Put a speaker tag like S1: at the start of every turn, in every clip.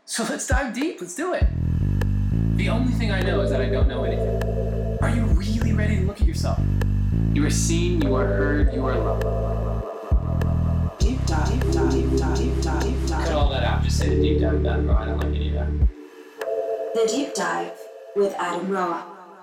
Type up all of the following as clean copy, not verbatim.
S1: So let's dive deep. Let's do it. The only thing I know is that I don't know anything. Are you really ready to look at yourself? You are seen, you are heard, you are loved.
S2: Deep dive, deep dive, deep dive, deep dive, deep dive.
S1: Cut all that out. Just say the deep dive with Adam Roa. I don't like any of that.
S2: The Deep Dive with Adam Roa.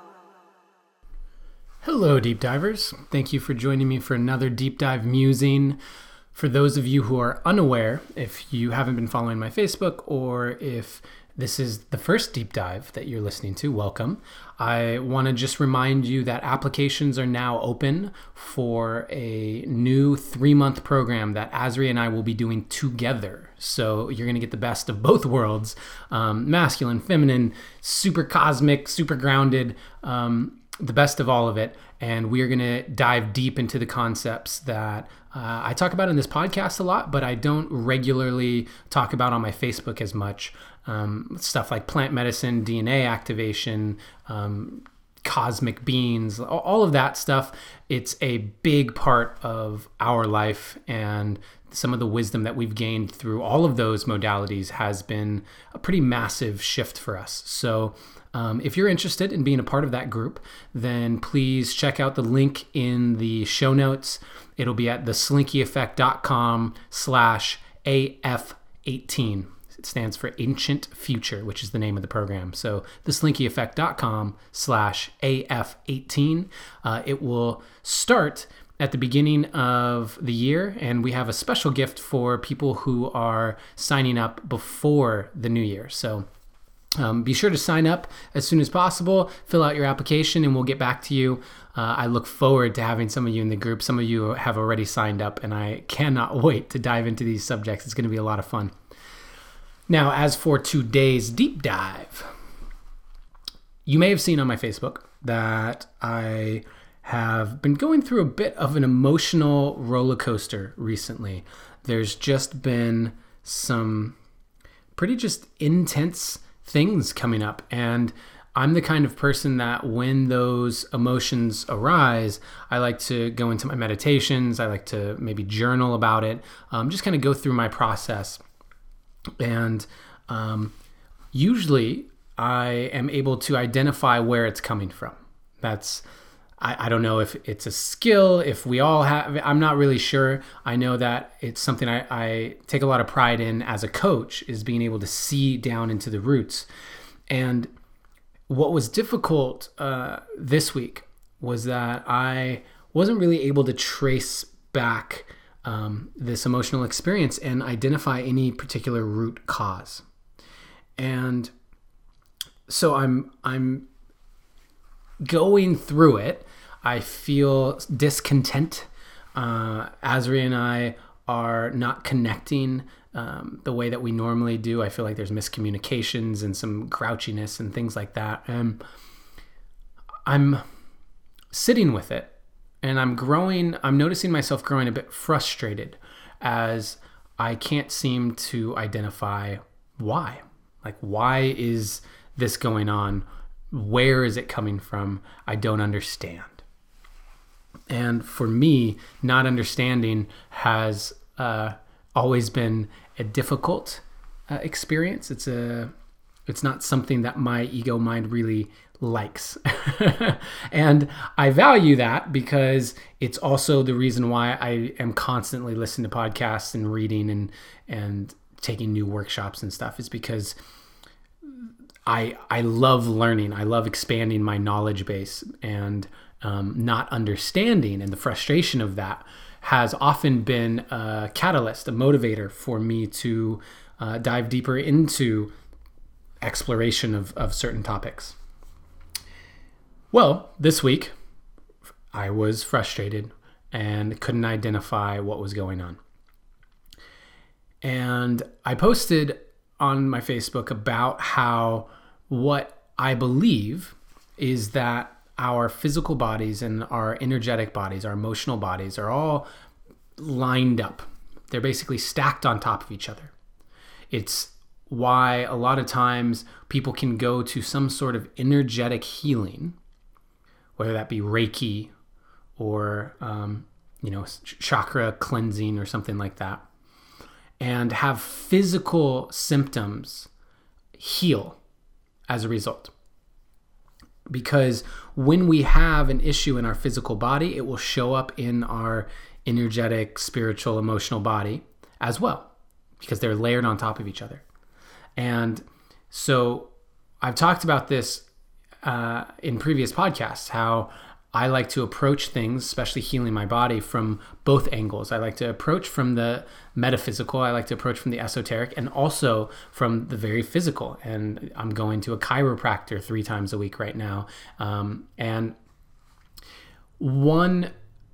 S3: Hello, deep divers. Thank you for joining me for another deep dive musing. For those of you who are unaware, if you haven't been following my Facebook or if this is the first deep dive that you're listening to, welcome. I want to just remind you that applications are now open for a new 3-month program that Azri and I will be doing together. So you're going to get the best of both worlds, masculine, feminine, super cosmic, super grounded, the best of all of it. And we are going to dive deep into the concepts that I talk about in this podcast a lot, but I don't regularly talk about on my Facebook as much. Stuff like plant medicine, DNA activation, cosmic beings, all of that stuff. It's a big part of our life, and some of the wisdom that we've gained through all of those modalities has been a pretty massive shift for us. So if you're interested in being a part of that group, then please check out the link in the show notes. It'll be at theslinkyeffect.com/AF18. It stands for Ancient Future, which is the name of the program. So theslinkyeffect.com/AF18. It will start at the beginning of the year, and we have a special gift for people who are signing up before the new year. So be sure to sign up as soon as possible, fill out your application, and we'll get back to you. I look forward to having some of you in the group. Some of you have already signed up, and I cannot wait to dive into these subjects. It's going to be a lot of fun. Now, as for today's deep dive, you may have seen on my Facebook that I have been going through a bit of an emotional roller coaster recently. There's just been some pretty just intense things coming up, and I'm the kind of person that when those emotions arise, I like to go into my meditations. I like to maybe journal about it, just kind of go through my process. And usually I am able to identify where it's coming from. I don't know if it's a skill, if we all have, I'm not really sure. I know that it's something I take a lot of pride in as a coach, is being able to see down into the roots. And what was difficult this week was that I wasn't really able to trace back this emotional experience and identify any particular root cause. And so I'm going through it. I feel discontent. Azri and I are not connecting the way that we normally do. I feel like there's miscommunications and some grouchiness and things like that. And I'm sitting with it, and I'm noticing myself growing a bit frustrated as I can't seem to identify why. Like, why is this going on? Where is it coming from? I don't understand. And for me, not understanding has always been a difficult experience. It's not something that my ego mind really likes. And I value that because it's also the reason why I am constantly listening to podcasts and reading and taking new workshops and stuff, is because I love learning. I love expanding my knowledge base, and not understanding and the frustration of that has often been a catalyst, a motivator for me to dive deeper into exploration of certain topics. Well, this week I was frustrated and couldn't identify what was going on. And I posted on my Facebook about how what I believe is that our physical bodies and our energetic bodies, our emotional bodies, are all lined up. They're basically stacked on top of each other. It's why a lot of times people can go to some sort of energetic healing, whether that be Reiki or chakra cleansing or something like that, and have physical symptoms heal as a result. Because when we have an issue in our physical body, it will show up in our energetic, spiritual, emotional body as well, because they're layered on top of each other. And so I've talked about this in previous podcasts, how I like to approach things, especially healing my body, from both angles. I like to approach from the metaphysical. I like to approach from the esoteric, and also from the very physical. And I'm going to a chiropractor 3 times a week right now. And one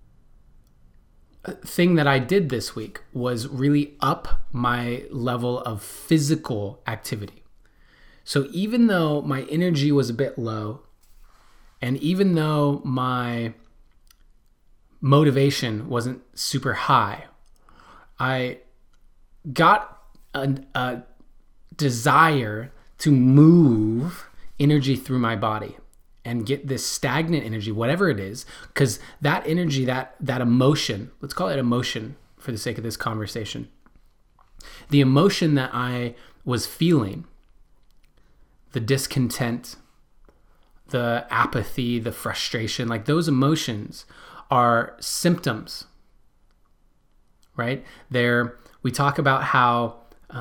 S3: thing that I did this week was really up my level of physical activity. So even though my energy was a bit low, and even though my motivation wasn't super high, I got a desire to move energy through my body and get this stagnant energy, whatever it is, because that energy, that emotion, let's call it emotion for the sake of this conversation, the emotion that I was feeling, the discontent, the apathy, the frustration, like those emotions are symptoms, right? We talk about how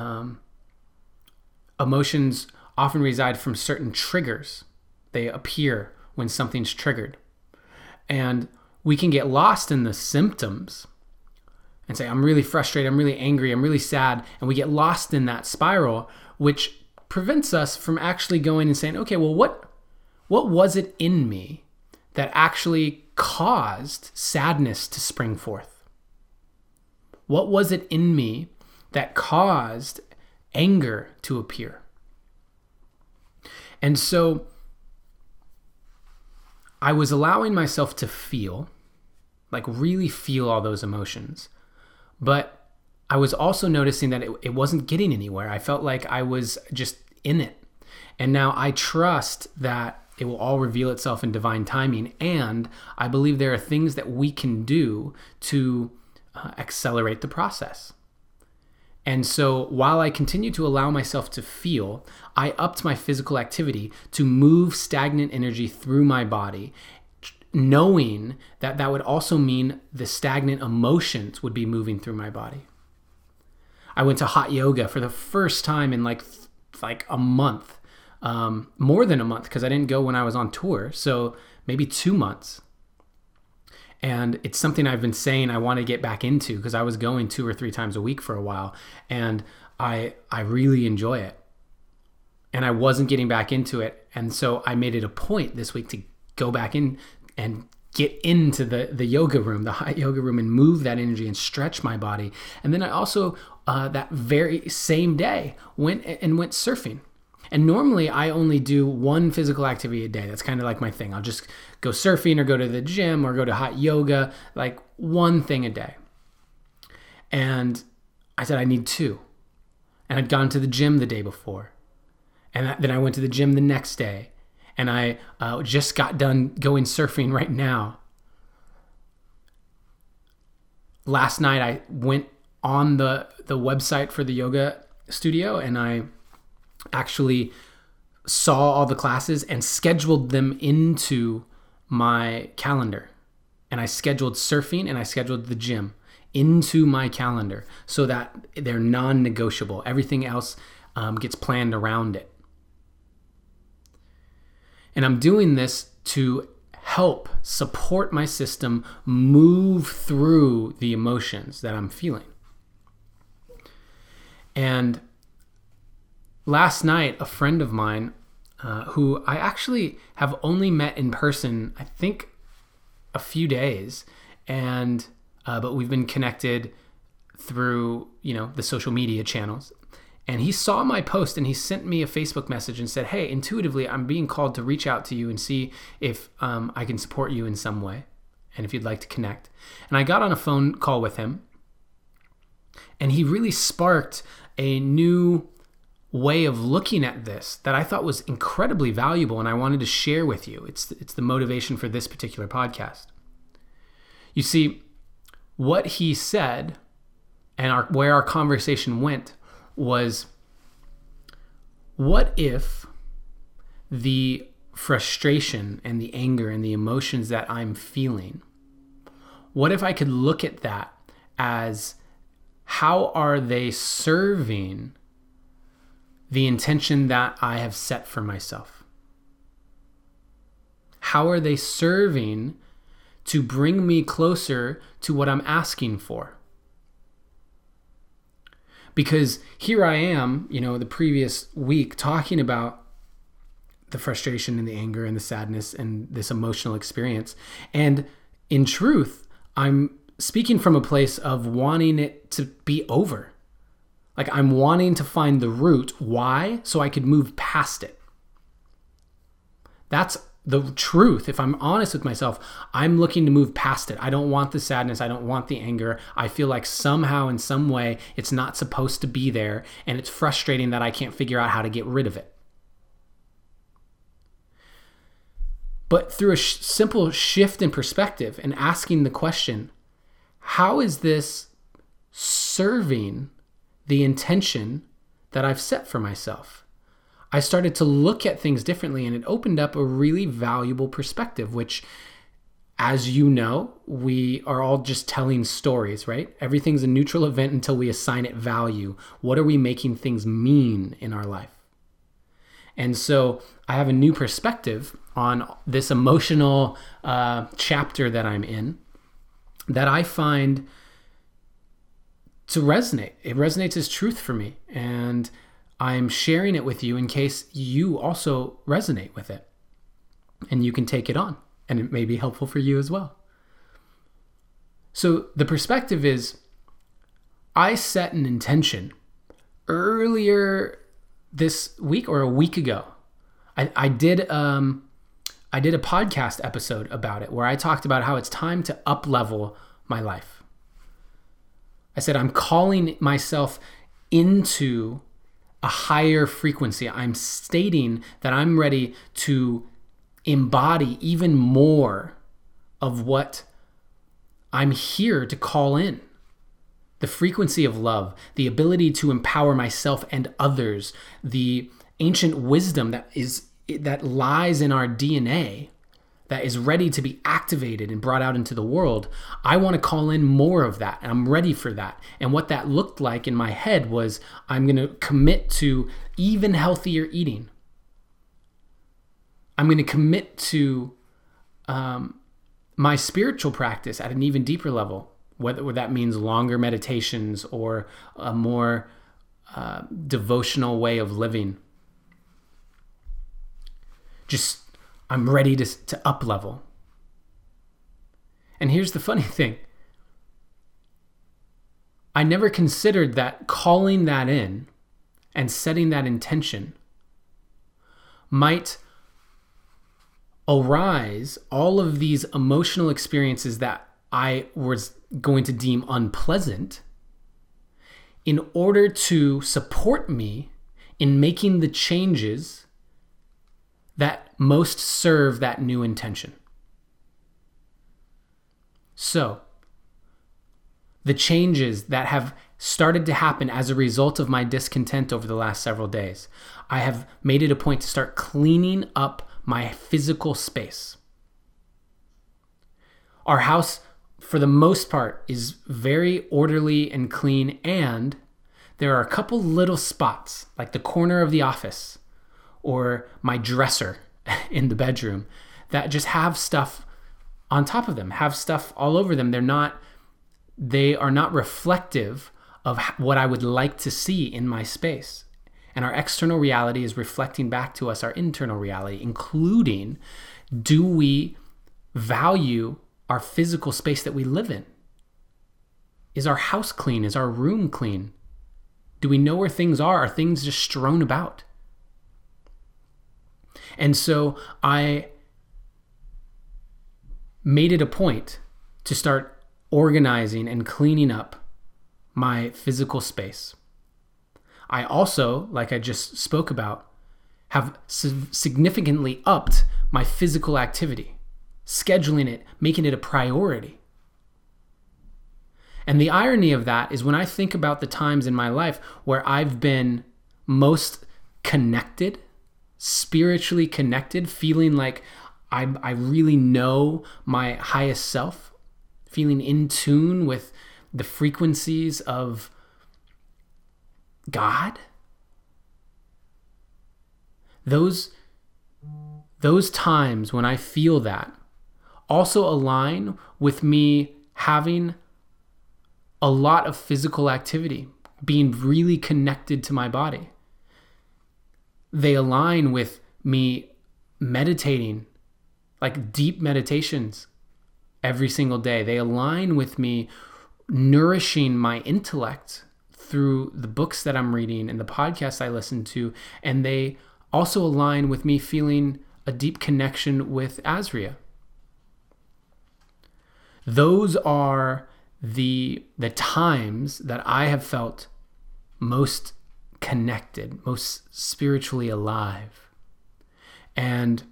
S3: emotions often reside from certain triggers. They appear when something's triggered. And we can get lost in the symptoms and say, I'm really frustrated, I'm really angry, I'm really sad. And we get lost in that spiral, which prevents us from actually going and saying, okay, well, what was it in me that actually caused sadness to spring forth? What was it in me that caused anger to appear? And so I was allowing myself to feel, like really feel all those emotions, but I was also noticing that it wasn't getting anywhere. I felt like I was just in it. And now I trust that it will all reveal itself in divine timing. And I believe there are things that we can do to accelerate the process. And so while I continue to allow myself to feel, I upped my physical activity to move stagnant energy through my body, knowing that that would also mean the stagnant emotions would be moving through my body. I went to hot yoga for the first time in like a month. More than a month, because I didn't go when I was on tour. So maybe 2 months. And it's something I've been saying I want to get back into, because I was going 2 or 3 times a week for a while. And I really enjoy it. And I wasn't getting back into it. And so I made it a point this week to go back in and get into the yoga room, the hot yoga room, and move that energy and stretch my body. And then I also, that very same day, went surfing. And normally I only do one physical activity a day. That's kind of like my thing. I'll just go surfing or go to the gym or go to hot yoga, like one thing a day. And I said, I need 2. And I'd gone to the gym the day before. And then I went to the gym the next day. And I just got done going surfing right now. Last night I went on the website for the yoga studio, and I actually saw all the classes and scheduled them into my calendar. And I scheduled surfing and I scheduled the gym into my calendar so that they're non-negotiable. Everything else gets planned around it. And I'm doing this to help support my system move through the emotions that I'm feeling. And last night, a friend of mine, who I actually have only met in person, I think a few days, and but we've been connected through, the social media channels. And he saw my post and he sent me a Facebook message and said, hey, intuitively, I'm being called to reach out to you and see if I can support you in some way, and if you'd like to connect. And I got on a phone call with him, and he really sparked a new way of looking at this that I thought was incredibly valuable, and I wanted to share with you. It's the motivation for this particular podcast. You see, what he said and where our conversation went was, What if the frustration and the anger and the emotions that I'm feeling, what if I could look at that as how are they serving the intention that I have set for myself? How are they serving to bring me closer to what I'm asking for? Because here I am, the previous week talking about the frustration and the anger and the sadness and this emotional experience. And in truth, I'm speaking from a place of wanting it to be over. Like I'm wanting to find the root. Why? So I could move past it. That's the truth. If I'm honest with myself, I'm looking to move past it. I don't want the sadness. I don't want the anger. I feel like somehow in some way it's not supposed to be there. And it's frustrating that I can't figure out how to get rid of it. But through a simple shift in perspective and asking the question, how is this serving the intention that I've set for myself? I started to look at things differently, and it opened up a really valuable perspective, which, as you know, we are all just telling stories, right? Everything's a neutral event until we assign it value. What are we making things mean in our life? And so I have a new perspective on this emotional chapter that I'm in that I find to resonate. It resonates as truth for me. And I'm sharing it with you in case you also resonate with it. And you can take it on. And it may be helpful for you as well. So the perspective is, I set an intention earlier this week or a week ago. I did a podcast episode about it where I talked about how it's time to up-level my life. I said I'm calling myself into a higher frequency. I'm stating that I'm ready to embody even more of what I'm here to call in. The frequency of love, the ability to empower myself and others, the ancient wisdom that lies in our DNA that is ready to be activated and brought out into the world. I want to call in more of that, and I'm ready for that. And what that looked like in my head was I'm going to commit to even healthier eating. I'm going to commit to my spiritual practice at an even deeper level, whether that means longer meditations or a more devotional way of living. I'm ready to up level. And here's the funny thing. I never considered that calling that in and setting that intention might arise all of these emotional experiences that I was going to deem unpleasant in order to support me in making the changes that most serve that new intention. So, the changes that have started to happen as a result of my discontent over the last several days, I have made it a point to start cleaning up my physical space. Our house, for the most part, is very orderly and clean, and there are a couple little spots, like the corner of the office or my dresser in the bedroom, that just have stuff on top of them, have stuff all over them. They are not reflective of what I would like to see in my space. And our external reality is reflecting back to us our internal reality, including, do we value our physical space that we live in? Is our house clean? Is our room clean? Do we know where things are? Are things just strewn about? And so I made it a point to start organizing and cleaning up my physical space. I also, like I just spoke about, have significantly upped my physical activity, scheduling it, making it a priority. And the irony of that is when I think about the times in my life where I've been most connected, spiritually connected, feeling like I really know my highest self, feeling in tune with the frequencies of God. Those times when I feel that also align with me having a lot of physical activity, being really connected to my body. They align with me meditating, like deep meditations every single day. They align with me nourishing my intellect through the books that I'm reading and the podcasts I listen to. And they also align with me feeling a deep connection with Azria. Those are the times that I have felt most connected, most spiritually alive. And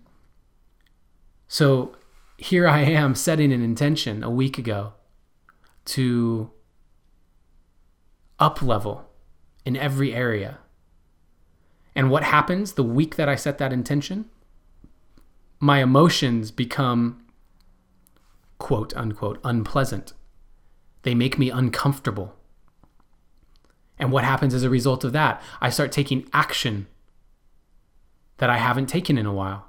S3: so here I am setting an intention a week ago to up level in every area. And what happens the week that I set that intention? My emotions become, quote unquote, unpleasant. They make me uncomfortable. And what happens as a result of that? I start taking action that I haven't taken in a while.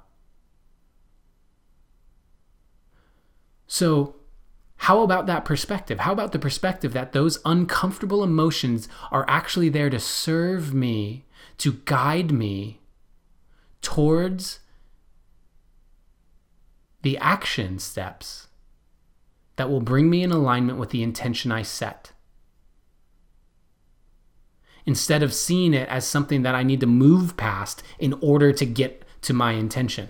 S3: So, how about that perspective? How about the perspective that those uncomfortable emotions are actually there to serve me, to guide me towards the action steps that will bring me in alignment with the intention I set? Instead of seeing it as something that I need to move past in order to get to my intention.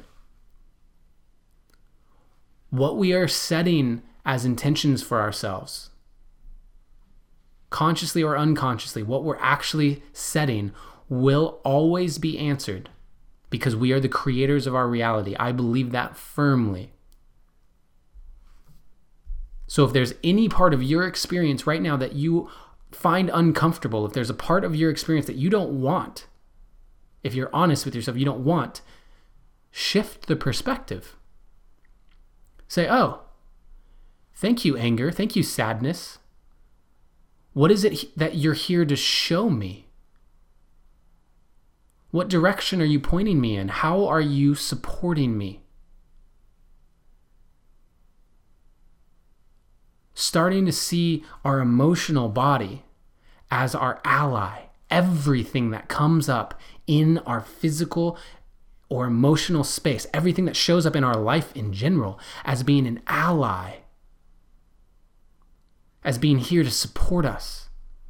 S3: What we are setting as intentions for ourselves, consciously or unconsciously, what we're actually setting will always be answered because we are the creators of our reality. I believe that firmly. So if there's any part of your experience right now that you find uncomfortable, if there's a part of your experience that you don't want, if you're honest with yourself, you don't want, shift the perspective. Say, oh, thank you, anger. Thank you, sadness. What is it that you're here to show me? What direction are you pointing me in? How are you supporting me? Starting to see our emotional body as our ally. Everything that comes up in our physical or emotional space, everything that shows up in our life in general, as being an ally, as being here to support us.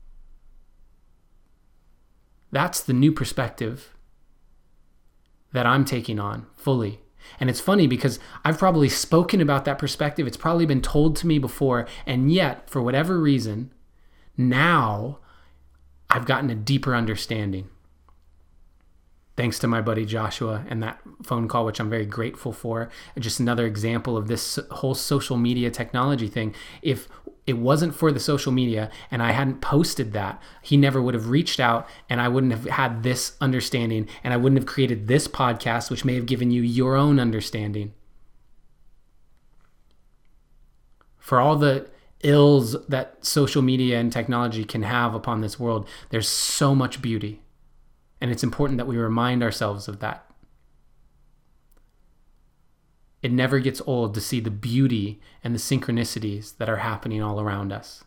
S3: That's the new perspective that I'm taking on fully. And it's funny because I've probably spoken about that perspective. It's probably been told to me before. And yet, for whatever reason, now I've gotten a deeper understanding. Thanks to my buddy Joshua and that phone call, which I'm very grateful for. Just another example of this whole social media technology thing. If it wasn't for the social media and I hadn't posted that, he never would have reached out and I wouldn't have had this understanding and I wouldn't have created this podcast, which may have given you your own understanding. For all the ills that social media and technology can have upon this world, there's so much beauty. And it's important that we remind ourselves of that. It never gets old to see the beauty and the synchronicities that are happening all around us.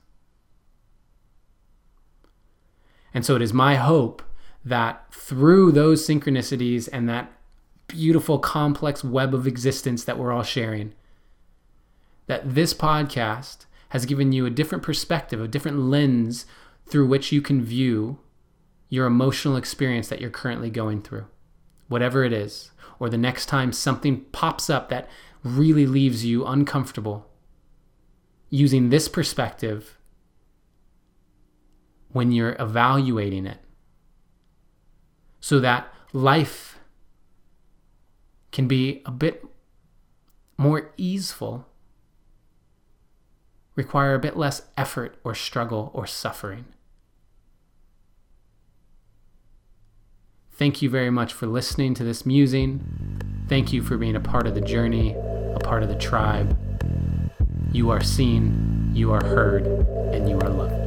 S3: And so it is my hope that through those synchronicities and that beautiful complex web of existence that we're all sharing, that this podcast has given you a different perspective, a different lens through which you can view your emotional experience that you're currently going through, whatever it is, or the next time something pops up that really leaves you uncomfortable, using this perspective when you're evaluating it, so that life can be a bit more easeful, require a bit less effort or struggle or suffering. Thank you very much for listening to this musing. Thank you for being a part of the journey, a part of the tribe. You are seen, you are heard, and you are loved.